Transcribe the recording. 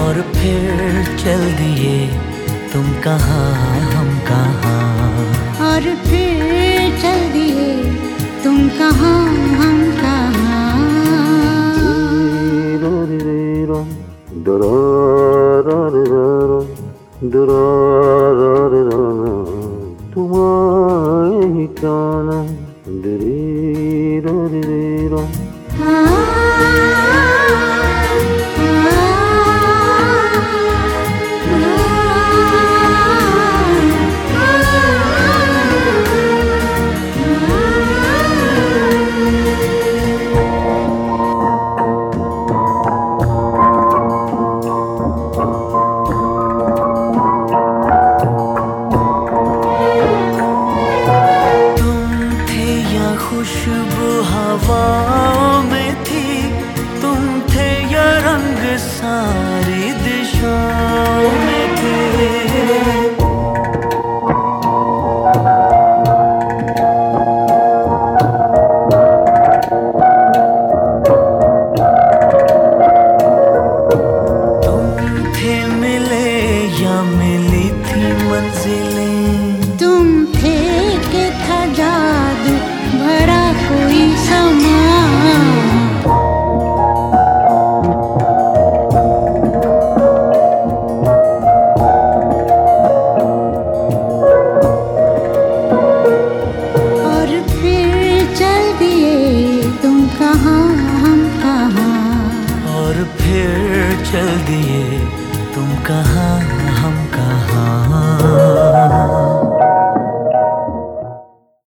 और फिर चल दिए तुम कहाँ हम कहाँ, और फिर चल दिए तुम कहाँ हम कहाँ। तुम्हारे ही जाना खुशबू हवाओं में थी, तुम थे या रंग सारी दिशाओं में थे। तुम थे मिले या मिली थी मंजिलें,